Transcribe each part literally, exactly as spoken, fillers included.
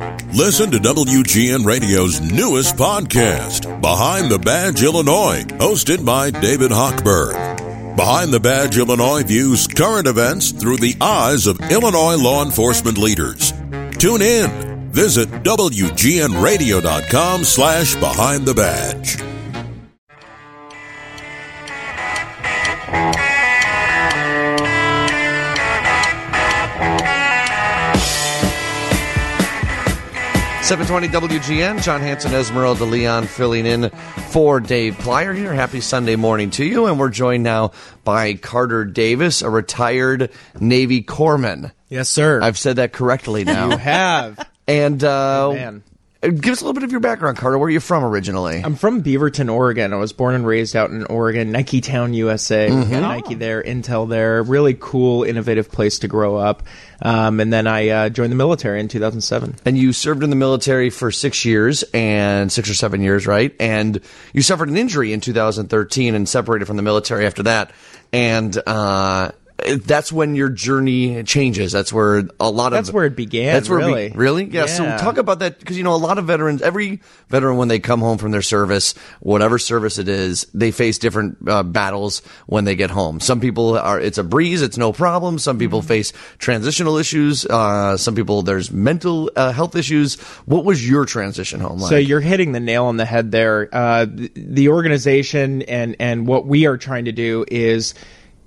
Listen to W G N Radio's newest podcast, Behind the Badge Illinois, hosted by David Hochberg. Behind the Badge Illinois views current events through the eyes of Illinois law enforcement leaders. Tune in. Visit W G N radio dot com slash behind the badge. seven twenty W G N, John Hanson, Esmeralda Leon filling in for Dave Plyer here. Happy Sunday morning to you. And we're joined now by Carter Davis, a retired Navy corpsman. Yes, sir. I've said that correctly now. You have. And uh, oh, man. Give us a little bit of your background, Carter. Where are you from originally? I'm from Beaverton, Oregon. I was born and raised out in Oregon, Nike Town, U S A. Mm-hmm. Got Nike there, Intel there. Really cool, innovative place to grow up. Um, and then I uh, joined the military in two thousand seven. And you served in the military for six years and six or seven years, right? And you suffered an injury in two thousand thirteen and separated from the military after that. And uh, that's when your journey changes. That's where a lot of... That's where it began, That's where really. It be, really? Yeah, yeah. So talk about that, because, you know, a lot of veterans, every veteran, when they come home from their service, whatever service it is, they face different uh, battles when they get home. Some people are, it's a breeze, it's no problem. Some people mm-hmm. face transitional issues. Uh, some people, there's mental uh, health issues. What was your transition home like? So you're hitting the nail on the head there. Uh, the, the organization and, and what we are trying to do is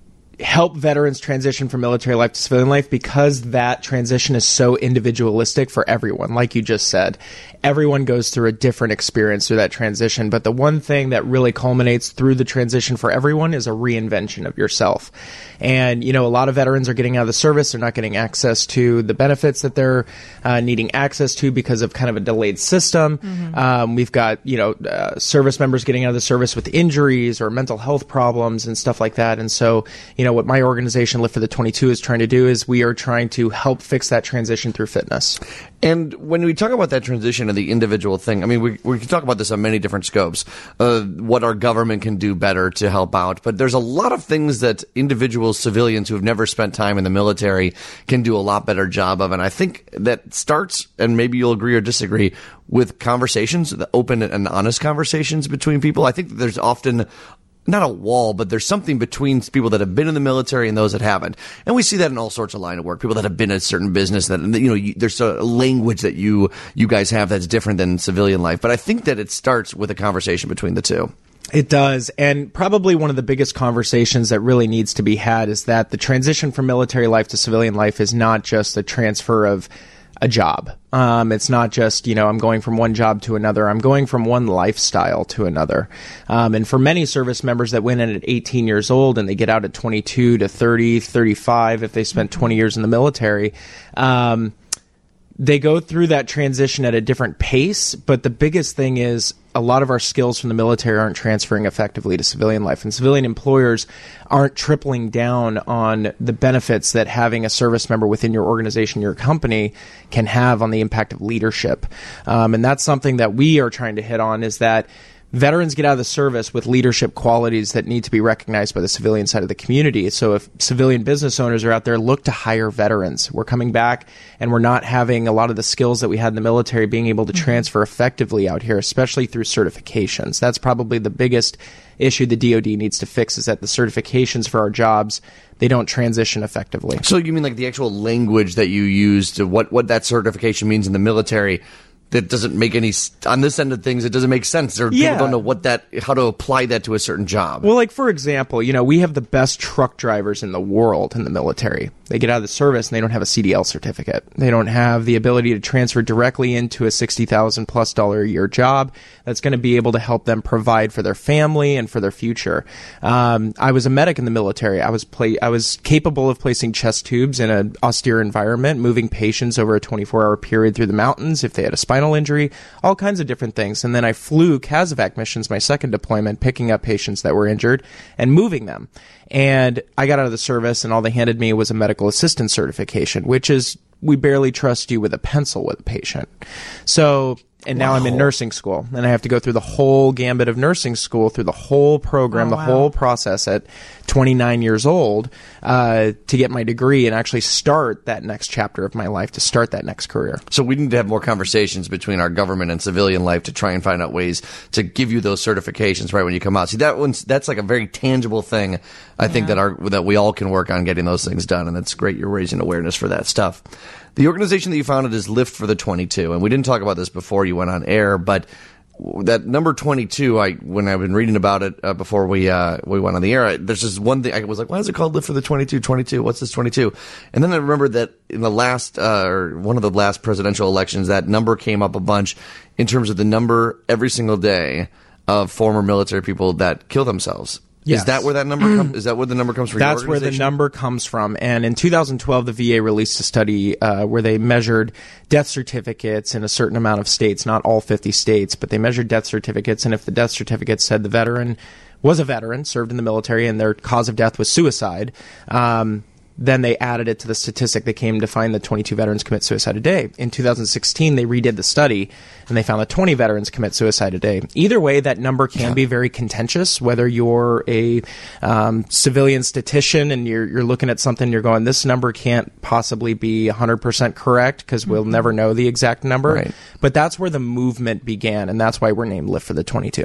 help veterans transition from military life to civilian life, because that transition is so individualistic for everyone. Like you just said, everyone goes through a different experience through that transition. But the one thing that really culminates through the transition for everyone is a reinvention of yourself. And, you know, a lot of veterans are getting out of the service. They're not getting access to the benefits that they're uh, needing access to because of kind of a delayed system. Mm-hmm. Um, we've got, you know, uh, service members getting out of the service with injuries or mental health problems and stuff like that. And so, you know, what my organization, Lift for the twenty-two, is trying to do is we are trying to help fix that transition through fitness. And when we talk about that transition and the individual thing, I mean, we we can talk about this on many different scopes, uh, what our government can do better to help out. But there's a lot of things that individual civilians who have never spent time in the military can do a lot better job of. And I think that starts, and maybe you'll agree or disagree, with conversations, the open and honest conversations between people. I think that there's often not a wall, but there's something between people that have been in the military and those that haven't. And we see that in all sorts of line of work. People that have been in a certain business that, you know, you, there's a language that you, you guys have that's different than civilian life. But I think that it starts with a conversation between the two. It does. And probably one of the biggest conversations that really needs to be had is that the transition from military life to civilian life is not just a transfer of a job. Um, it's not just, you know, I'm going from one job to another. I'm going from one lifestyle to another. Um, and for many service members that went in at eighteen years old and they get out at twenty-two to thirty, thirty-five, if they spent twenty years in the military, um, they go through that transition at a different pace. But the biggest thing is a lot of our skills from the military aren't transferring effectively to civilian life, and civilian employers aren't tripling down on the benefits that having a service member within your organization, your company, can have on the impact of leadership. Um, and that's something that we are trying to hit on, is that veterans get out of the service with leadership qualities that need to be recognized by the civilian side of the community. So if civilian business owners are out there, look to hire veterans. We're coming back and we're not having a lot of the skills that we had in the military being able to transfer effectively out here, especially through certifications. That's probably the biggest issue the D O D needs to fix, is that the certifications for our jobs, they don't transition effectively. So you mean like the actual language that you use to what, what that certification means in the military? That doesn't make any, on this end of things, it doesn't make sense. Or yeah. people don't know what that, how to apply that to a certain job. Well, like, for example, you know, we have the best truck drivers in the world in the military. They get out of the service and they don't have a C D L certificate. They don't have the ability to transfer directly into a sixty thousand plus dollar a year job that's going to be able to help them provide for their family and for their future. Um, I was a medic in the military. I was play, I was capable of placing chest tubes in an austere environment, moving patients over a twenty-four hour period through the mountains if they had a spinal injury, all kinds of different things. And then I flew CASEVAC missions, my second deployment, picking up patients that were injured and moving them. And I got out of the service and all they handed me was a medical assistant certification, which is, we barely trust you with a pencil with a patient. So And now Wow. I'm in nursing school, and I have to go through the whole gambit of nursing school, through the whole program, Oh, the wow. whole process at twenty-nine years old uh, to get my degree and actually start that next chapter of my life, to start that next career. So we need to have more conversations between our government and civilian life to try and find out ways to give you those certifications right when you come out. See, that one's that's like a very tangible thing. I think that our that we all can work on getting those things done, and it's great you're raising awareness for that stuff. The organization that you founded is Lift for the twenty-two, and we didn't talk about this before you went on air, but that number twenty-two, I when I've been reading about it uh, before we uh, we went on the air, I, there's just one thing I was like, why is it called Lift for the twenty-two? twenty-two, what's this twenty-two? And then I remembered that in the last uh, or one of the last presidential elections, that number came up a bunch in terms of the number every single day of former military people that kill themselves. Yes. Is that where that number comes? Is that where the number comes from? That's your where the organization? number comes from. And in two thousand twelve, the V A released a study uh, where they measured death certificates in a certain amount of states, not all fifty states, but they measured death certificates. And if the death certificate said the veteran was a veteran, served in the military, and their cause of death was suicide, um, then they added it to the statistic. They came to find that twenty-two veterans commit suicide a day. In two thousand sixteen, they redid the study, and they found that twenty veterans commit suicide a day. Either way, that number can be very contentious, whether you're a um, civilian statistician and you're, you're looking at something, you're going, this number can't possibly be one hundred percent correct because we'll Mm-hmm. never know the exact number. Right. But that's where the movement began, and that's why we're named Lift for the twenty-two.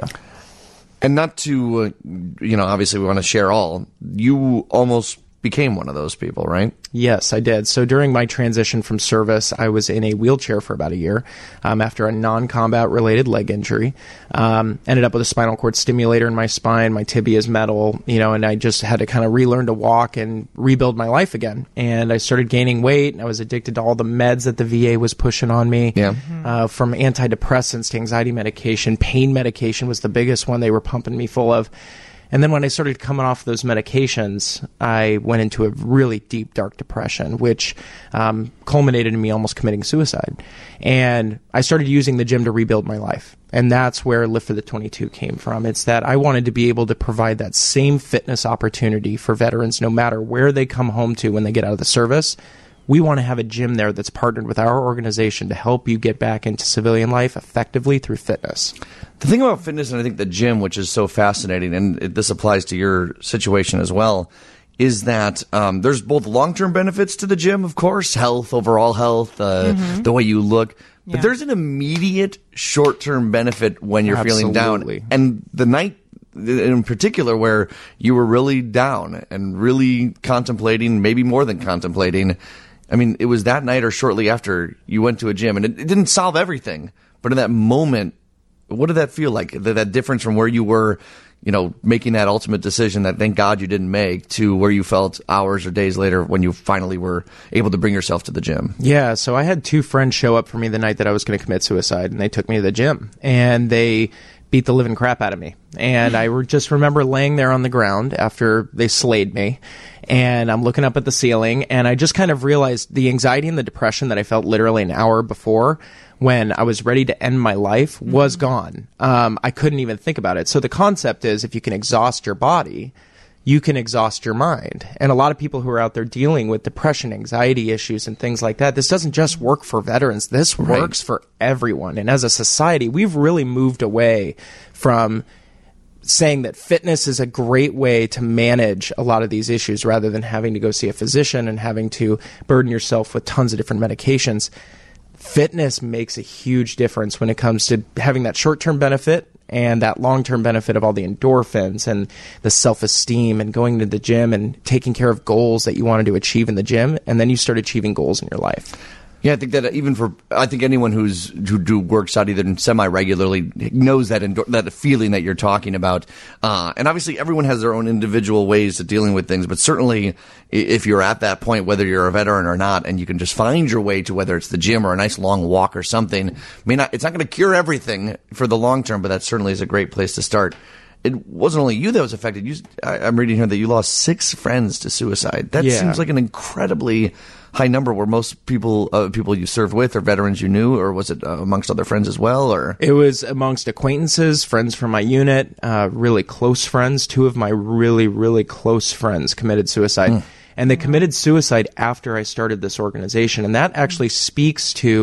And not to, uh, you know, obviously we want to share all. You almost became one of those people, right? Yes, I did. So during my transition from service, I was in a wheelchair for about a year um, after a non-combat related leg injury. Um, ended up with a spinal cord stimulator in my spine, my tibia's metal, you know, and I just had to kind of relearn to walk and rebuild my life again. And I started gaining weight, and I was addicted to all the meds that the V A was pushing on me. Yeah. Uh, from antidepressants to anxiety medication, pain medication was the biggest one they were pumping me full of. And then when I started coming off those medications, I went into a really deep, dark depression, which um, culminated in me almost committing suicide. And I started using the gym to rebuild my life. And that's where Lift for the twenty-two came from. It's that I wanted to be able to provide that same fitness opportunity for veterans no matter where they come home to when they get out of the service. We want to have a gym there that's partnered with our organization to help you get back into civilian life effectively through fitness. The thing about fitness, and I think the gym, which is so fascinating, and it, this applies to your situation as well, is that um, there's both long-term benefits to the gym, of course, health, overall health, uh, mm-hmm. the way you look, but Yeah. there's an immediate short-term benefit when you're feeling down. Absolutely. And the night in particular where you were really down and really contemplating, maybe more than contemplating, I mean, it was that night or shortly after you went to a gym, and it, it didn't solve everything, but in that moment, what did that feel like? That, that difference from where you were, you know, making that ultimate decision that thank God you didn't make, to where you felt hours or days later when you finally were able to bring yourself to the gym. Yeah, so I had two friends show up for me the night that I was going to commit suicide, and they took me to the gym, and they beat the living crap out of me. And I re- just remember laying there on the ground after they slayed me, and I'm looking up at the ceiling, and I just kind of realized the anxiety and the depression that I felt literally an hour before when I was ready to end my life was gone. Um, I couldn't even think about it. So the concept is, if you can exhaust your body, you can exhaust your mind. And a lot of people who are out there dealing with depression, anxiety issues, and things like that, this doesn't just work for veterans. This Right. works for everyone. And as a society, we've really moved away from saying that fitness is a great way to manage a lot of these issues rather than having to go see a physician and having to burden yourself with tons of different medications. Fitness makes a huge difference when it comes to having that short-term benefit and that long-term benefit of all the endorphins and the self-esteem and going to the gym and taking care of goals that you wanted to achieve in the gym, and then you start achieving goals in your life. Yeah, I think that even for, I think anyone who's who do works out either semi-regularly knows that endor- that feeling that you're talking about. Uh, and obviously everyone has their own individual ways of dealing with things, but certainly if you're at that point, whether you're a veteran or not, and you can just find your way to whether it's the gym or a nice long walk or something, may not, it's not going to cure everything for the long term, but that certainly is a great place to start. It wasn't only you that was affected. You, I, I'm reading here that you lost six friends to suicide. That Yeah. seems like an incredibly high number. Were most people uh, people you served with or veterans you knew, or was it uh, amongst other friends as well? Or It was amongst acquaintances, friends from my unit, uh, really close friends. Two of my really, really close friends committed suicide. Mm. And they committed suicide after I started this organization. And that actually speaks to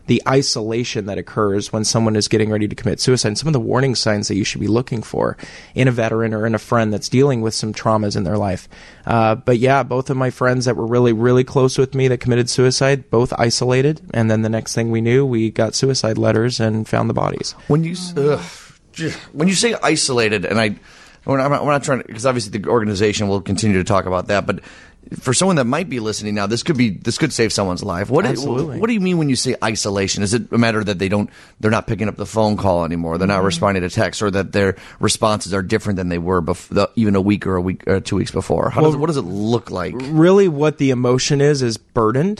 the isolation that occurs when someone is getting ready to commit suicide, and some of the warning signs that you should be looking for in a veteran or in a friend that's dealing with some traumas in their life. Uh, but yeah, both of my friends that were really, really close with me that committed suicide, both isolated. And then the next thing we knew, we got suicide letters and found the bodies. When you, ugh, when you say isolated, and I, we're not, we're not trying to, because obviously the organization will continue to talk about that, but for someone that might be listening now, this could be this could save someone's life. What Absolutely. Do, what do you mean when you say isolation? Is it a matter that they don't they're not picking up the phone call anymore, they're not mm-hmm. responding to text, or that their responses are different than they were before, even a week or a week or two weeks before? How well, does what does it look like? Really, what the emotion is is burdened.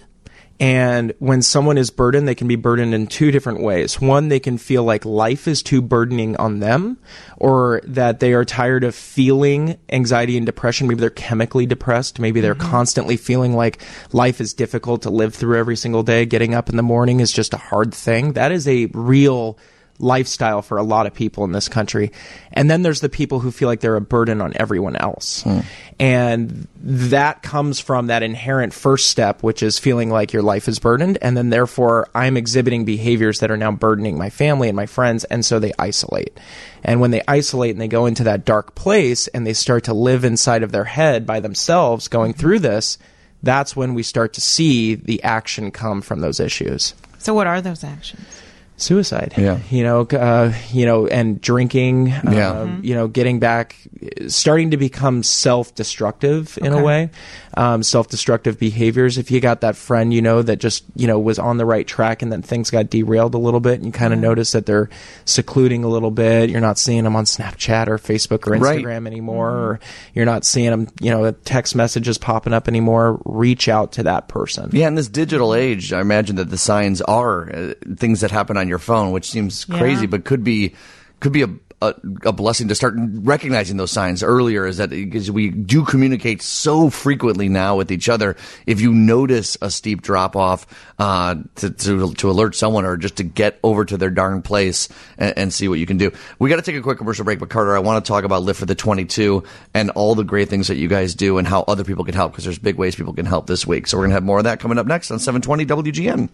And when someone is burdened, they can be burdened in two different ways. One, they can feel like life is too burdening on them, or that they are tired of feeling anxiety and depression. Maybe they're chemically depressed. Maybe they're mm-hmm. constantly feeling like life is difficult to live through every single day. Getting up in the morning is just a hard thing. That is a real lifestyle for a lot of people in this country. And then there's the people who feel like they're a burden on everyone else. Mm. And that comes from that inherent first step, which is feeling like your life is burdened. And then therefore I'm exhibiting behaviors that are now burdening my family and my friends. And so they isolate. And when they isolate and they go into that dark place and they start to live inside of their head by themselves going through this, that's when we start to see the action come from those issues. So what are those actions? Suicide, yeah, you know, uh, you know, and drinking, yeah, uh, mm-hmm. you know, getting back, starting to become self-destructive in okay. a way, um, self-destructive behaviors. If you got that friend, you know, that just, you know, was on the right track and then things got derailed a little bit and you kind of mm-hmm. notice that they're secluding a little bit. You're not seeing them on Snapchat or Facebook or Instagram right. anymore, mm-hmm. or you're not seeing them, you know, text messages popping up anymore. Reach out to that person. Yeah, in this digital age, I imagine that the signs are uh, things that happen on your phone, which seems crazy, yeah. but could be could be a, a a blessing to start recognizing those signs earlier. Is that because we do communicate so frequently now with each other? If you notice a steep drop off, uh, to, to to alert someone or just to get over to their darn place and, and see what you can do. We got to take a quick commercial break, but Carter, I want to talk about Lift for the twenty-two and all the great things that you guys do and how other people can help, because there's big ways people can help this week. So we're gonna have more of that coming up next on seven twenty W G N.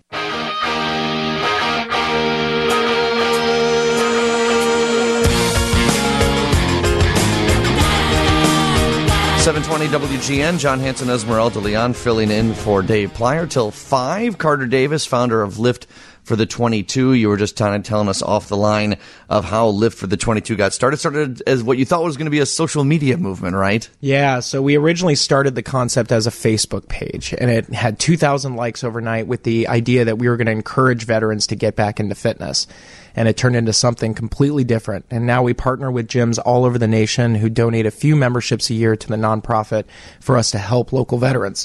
seven twenty W G N, John Hanson, Esmeralda Leon, filling in for Dave Plyer till five. Carter Davis, founder of Lift for the twenty-two. You were just kind of telling us off the line of how Lift for the twenty-two got started. Started as what you thought was going to be a social media movement, right? Yeah, so we originally started the concept as a Facebook page, and it had two thousand likes overnight with the idea that we were going to encourage veterans to get back into fitness. And it turned into something completely different. And now we partner with gyms all over the nation who donate a few memberships a year to the nonprofit for us to help local veterans.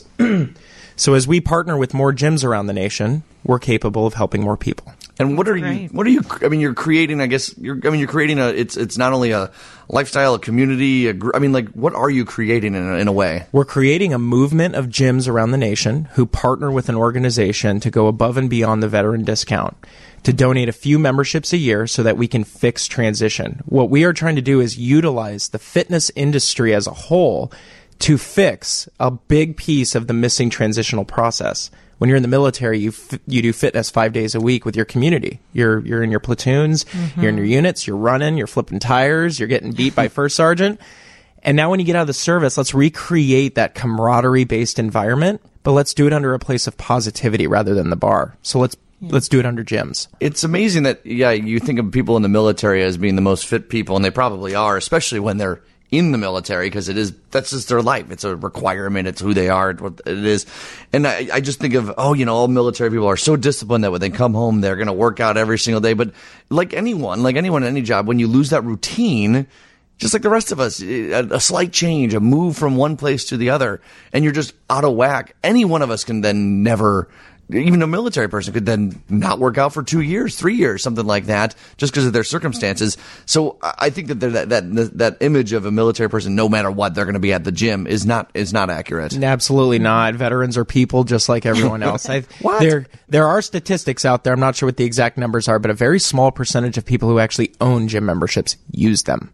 So as we partner with more gyms around the nation, we're capable of helping more people. And what are Great. you? What are you? I mean, you're creating. I guess you're. I mean, you're creating a. It's. It's not only a lifestyle, a community. A, I mean, like, what are you creating in a, in a way? We're creating a movement of gyms around the nation who partner with an organization to go above and beyond the veteran discount, to donate a few memberships a year so that we can fix transition. What we are trying to do is utilize the fitness industry as a whole to fix a big piece of the missing transitional process. When you're in the military, you f- you do fitness five days a week with your community. You're you're in your platoons, mm-hmm. you're in your units, you're running, you're flipping tires, you're getting beat by first sergeant. And now when you get out of the service, let's recreate that camaraderie-based environment, but let's do it under a place of positivity rather than the bar. So let's Yeah. Let's do it under gyms. It's amazing that, yeah, you think of people in the military as being the most fit people, and they probably are, especially when they're in the military, because it is, that's just their life. It's a requirement. It's who they are. It's what it is. And I, I just think of, oh, you know, all military people are so disciplined that when they come home, they're going to work out every single day. But like anyone, like anyone in any job, when you lose that routine, just like the rest of us, a, a slight change, a move from one place to the other, and you're just out of whack. Any one of us can then never, even a military person could then not work out for two years, three years, something like that, just because of their circumstances. So I think that that that that image of a military person, no matter what, they're going to be at the gym, is not is not accurate. Absolutely not. Veterans are people just like everyone else. I, what? There there are statistics out there. I'm not sure what the exact numbers are, but a very small percentage of people who actually own gym memberships use them.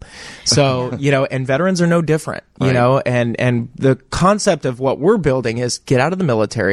So you know, and veterans are no different. You right. know, and and the concept of what we're building is get out of the military.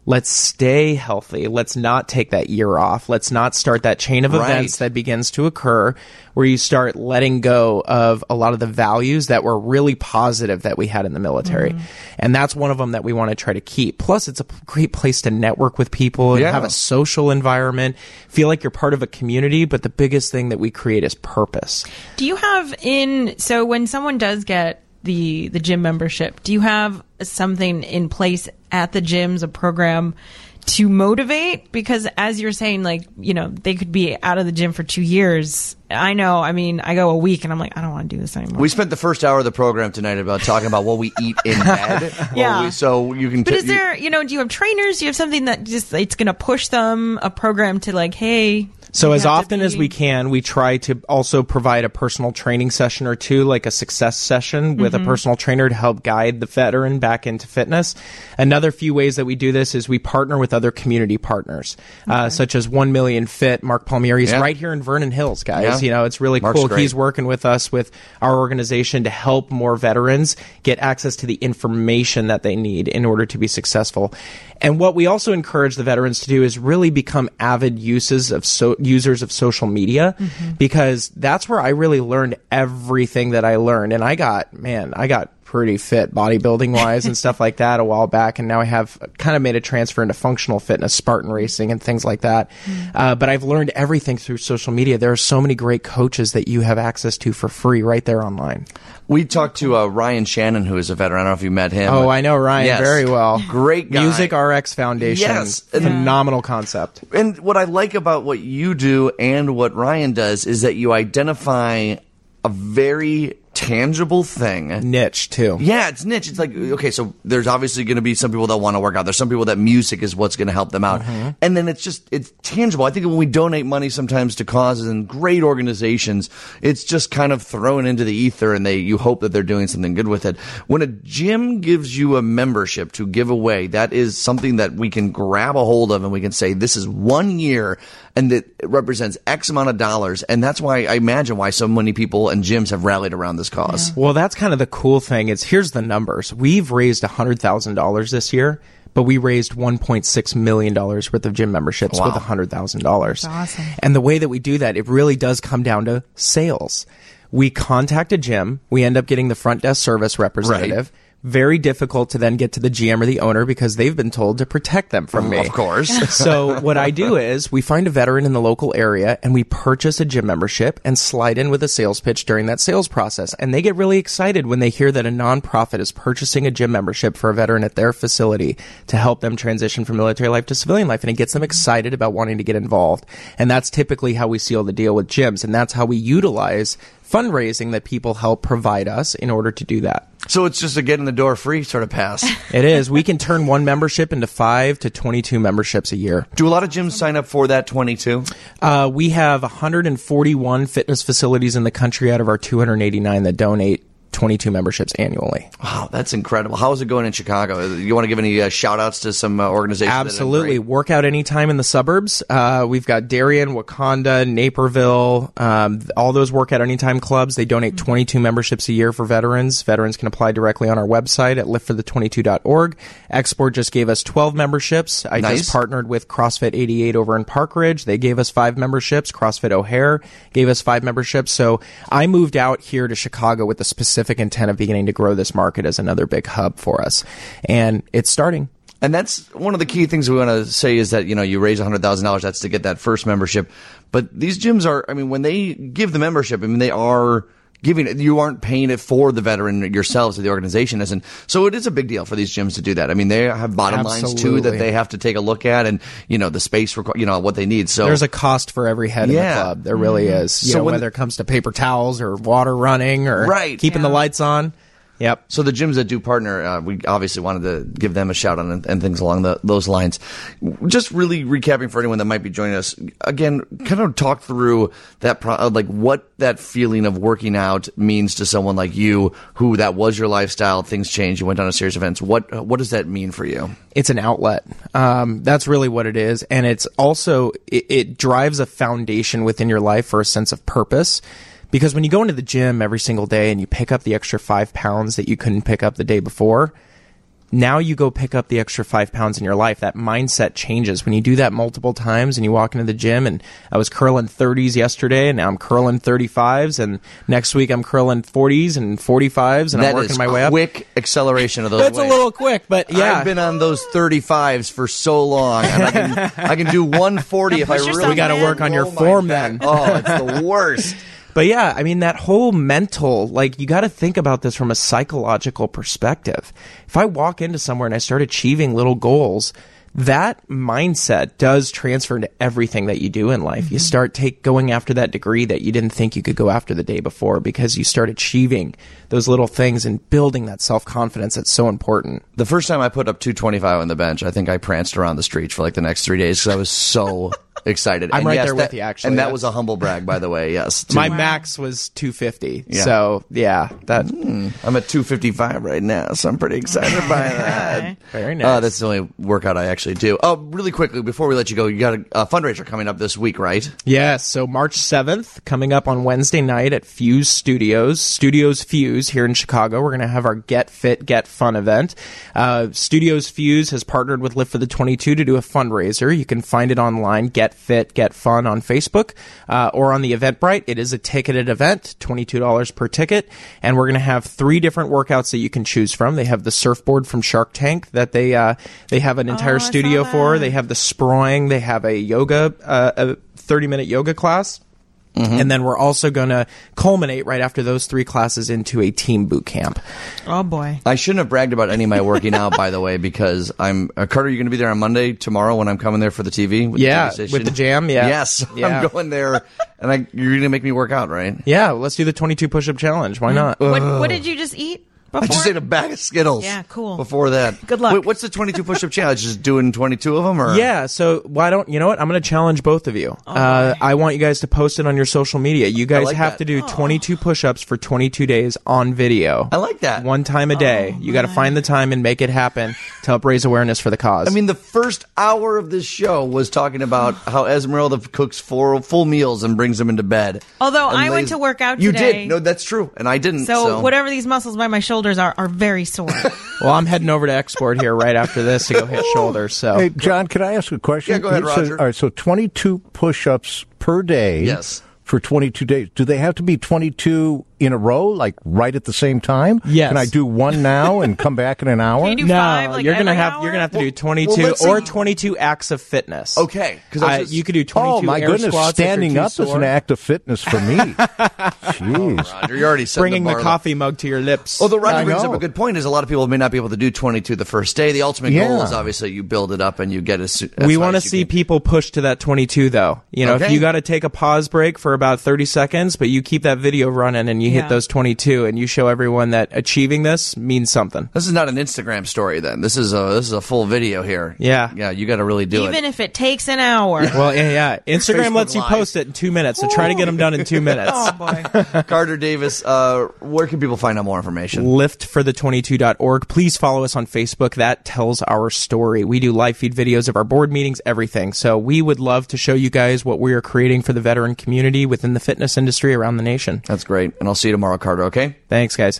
let's stay healthy. Let's not take that year off. Let's not start that chain of Right. events that begins to occur where you start letting go of a lot of the values that were really positive that we had in the military. Mm-hmm. And that's one of them that we want to try to keep. Plus, it's a great place to network with people and Yeah. have a social environment, feel like you're part of a community. But the biggest thing that we create is purpose. Do you have in, so when someone does get the the gym membership, do you have something in place at the gyms, a program to motivate? Because as you're saying, like, you know, they could be out of the gym for two years. I know, I mean, I go a week and I'm like, I don't want to do this anymore. We spent the first hour of the program tonight about talking about what we eat in bed. Yeah. Well, we, so you can. But t- is there, you know, do you have trainers? Do you have something that just, it's going to push them, a program to like, hey. So you as have to often be- as we can, we try to also provide a personal training session or two, like a success session with Mm-hmm. a personal trainer to help guide the veteran back into fitness. Another few ways that we do this is we partner with other community partners, uh, such as One Million Fit. Mark Palmieri's Yeah. right here in Vernon Hills, guys. Yeah. You know, it's really Mark's cool. great. He's working with us with our organization to help more veterans get access to the information that they need in order to be successful. And what we also encourage the veterans to do is really become avid uses of so, users of social media, Mm-hmm. because that's where I really learned everything that I learned. And I got, man, I got pretty fit bodybuilding wise and stuff like that a while back. And now I have kind of made a transfer into functional fitness, Spartan racing and things like that. Mm. Uh, but I've learned everything through social media. There are so many great coaches that you have access to for free right there online. We talked to uh, Ryan Shannon, who is a veteran. I don't know if you met him. Oh, I know Ryan Yes. very well. Great guy. Music R X Foundation. Yes. And- Phenomenal concept. And what I like about what you do and what Ryan does is that you identify a very tangible thing. Niche too. Yeah, it's niche. It's like, okay, so there's obviously going to be some people that want to work out. There's some people that music is what's going to help them out. Mm-hmm. And then it's just, it's tangible. I think when we donate money sometimes to causes and great organizations, it's just kind of thrown into the ether and they, you hope that they're doing something good with it. When a gym gives you a membership to give away, that is something that we can grab a hold of and we can say, this is one year and it represents X amount of dollars. And that's why I imagine why so many people and gyms have rallied around this cause. Well, that's kind of the cool thing. Is here's the numbers. We've raised one hundred thousand dollars this year, but we raised one point six million dollars worth of gym memberships Wow. with one hundred thousand dollars. That's awesome. And the way that we do that, it really does come down to sales. We contact a gym. We end up getting the front desk service representative. Very difficult to then get to the G M or the owner because they've been told to protect them from me. Of course. So what I do is we find a veteran in the local area and we purchase a gym membership and slide in with a sales pitch during that sales process. And they get really excited when they hear that a nonprofit is purchasing a gym membership for a veteran at their facility to help them transition from military life to civilian life. And it gets them excited about wanting to get involved. And that's typically how we seal the deal with gyms. And that's how we utilize fundraising that people help provide us in order to do that. So it's just a get in the door free sort of pass. It is. We can turn one membership into five to twenty-two memberships a year. Do a lot of gyms sign up for that twenty-two? Uh, we have one hundred forty-one fitness facilities in the country out of our two hundred eighty-nine that donate twenty-two memberships annually. Wow, that's incredible. How is it going in Chicago? You want to give any uh, shout-outs to some uh, organizations? that are Absolutely. great? Work out anytime in the suburbs. Uh, we've got Darien, Wakanda, Naperville, um, all those work out anytime clubs. They donate twenty-two memberships a year for veterans. Veterans can apply directly on our website at lift for the twenty-two dot org. Export just gave us twelve memberships. I Nice. just partnered with CrossFit eighty-eight over in Park Ridge. They gave us five memberships. CrossFit O'Hare gave us five memberships. So I moved out here to Chicago with the specific intent of beginning to grow this market as another big hub for us. And it's starting. And that's one of the key things we want to say is that, you know, you raise one hundred thousand dollars, that's to get that first membership. But these gyms are, I mean, when they give the membership, I mean, they are giving it, you aren't paying it for the veteran yourselves or the organization isn't. So it is a big deal for these gyms to do that. I mean, they have bottom lines too Absolutely. that they have to take a look at and, you know, the space, requ- you know, what they need. So There's a cost for every head in Yeah. the club. There really is. You So know, when- whether it comes to paper towels or water running or Right. keeping the Yeah. lights on. Yep. So the gyms that do partner, uh, we obviously wanted to give them a shout out and, and things along the, those lines. Just really recapping for anyone that might be joining us again, kind of talk through that, pro- uh, like what that feeling of working out means to someone like you, who that was your lifestyle. Things changed. You went on a series of events. What uh, what does that mean for you? It's an outlet. Um, that's really what it is. And it's also, it, it drives a foundation within your life for a sense of purpose. Because when you go into the gym every single day and you pick up the extra five pounds that you couldn't pick up the day before, now you go pick up the extra five pounds in your life. That mindset changes when you do that multiple times and you walk into the gym. And I was curling thirties yesterday, and now I'm curling thirty-fives, and next week I'm curling forties and forty-fives, and that I'm working is my way up. Quick acceleration of those. That's weights. a little quick, but yeah. I've been on those thirty-fives for so long, and I can I can do one forty if I really. We got to work on your form then. Oh, it's the worst. But yeah, I mean, that whole mental, like, you got to think about this from a psychological perspective. If I walk into somewhere and I start achieving little goals, that mindset does transfer into everything that you do in life. Mm-hmm. You start take going after that degree that you didn't think you could go after the day before, because you start achieving those little things and building that self-confidence that's so important. The first time I put up two twenty-five on the bench, I think I pranced around the streets for like the next three days because I was so excited. I'm and right yes, there that, with you, actually. And that That's... was a humble brag, by the way, yes. My wow. max was two fifty. Yeah. So, yeah. that mm, I'm at two fifty-five right now, so I'm pretty excited by that. Very nice. Uh, that's the only workout I actually do. Oh, really quickly, before we let you go, you got a, a fundraiser coming up this week, right? Yes, so March seventh, coming up on Wednesday night at Fuse Studios, Studios Fuse here in Chicago. We're going to have our Get Fit, Get Fun event. Uh, Studios Fuse has partnered with Live for the twenty-two to do a fundraiser. You can find it online, Get Fit, Get Fun on Facebook, uh, or on the Eventbrite. It is a ticketed event, twenty-two dollars per ticket, and we're going to have three different workouts that you can choose from. They have the surfboard from Shark Tank that they uh, they have an entire Oh, I studio saw for. that. They have the sproing. They have a yoga, uh, a thirty-minute yoga class. Mm-hmm. And then we're also going to culminate right after those three classes into a team boot camp. Oh boy. I shouldn't have bragged about any of my working out, by the way, because I'm uh, Carter. You're going to be there on Monday tomorrow when I'm coming there for the T V. With Yeah, the T V with the jam. Yeah, Yes, yeah. I'm going there, and I, you're going to make me work out, right? Yeah, let's do the twenty-two push-up challenge. Why not? What, what did you just eat before? I just ate a bag of Skittles. Yeah, cool. Before that, Good luck. Wait, what's the twenty-two push-up challenge? Just doing twenty-two of them, or Yeah, so why don't you know what? I'm going to challenge both of you. uh, I want you guys to post it on your social media. You guys like have that. to do twenty-two push-ups for twenty-two days on video. I like that. One time a day. you got to find the time and make it happen to help raise awareness for the cause. I mean, the first hour of this show was talking about how Esmeralda cooks four full meals and brings them into bed. Although And I went lays- to work out You today. did. No, that's true, and I didn't. So, So, whatever these muscles by my shoulders are, are very sore. well, I'm heading over to Export here right after this to go hit shoulders. So Hey, John, can I ask a question? Yeah, go ahead, You said- Roger. all right, so twenty-two push-ups per day. Yes. For twenty-two days. Do they have to be twenty-two in a row, like right at the same time? Yes. Can I do one now and come back in an hour? Can you do no, five, like, you're gonna every have hour? you're gonna have to do well, twenty-two let's or see. twenty-two acts of fitness. Okay, 'cause I was Uh, just- you could do twenty-two. Oh, my air goodness. squats if you're Standing too up is sore. an act of fitness for me. Jeez. Roger, you're already setting Bringing the, the bar coffee mug to your lips. Although Roger I brings up know. a good point, is a lot of people may not be able to do twenty-two the first day. The ultimate goal Yeah. is obviously you build it up and you get as, as we high want to as you see can. people push to that twenty-two, though. You know, if Okay. you got to take a pause break for about thirty seconds, but you keep that video running and you Yeah. hit those twenty-two, and you show everyone that achieving this means something. This is not an Instagram story. Then this is a this is a full video here. Yeah. yeah. You got to really do Even it. if it takes an hour. Well, yeah, yeah. Instagram Facebook lets you Live. post it in two minutes, so try to get them done in two minutes. Oh boy. Carter Davis, uh, where can people find out more information? lift for the twenty-two dot org. Please follow us on Facebook. That tells our story. We do live feed videos of our board meetings, everything. So we would love to show you guys what we are creating for the veteran community within the fitness industry around the nation. That's great, and I'll see you tomorrow, Carter. Okay. Thanks, guys.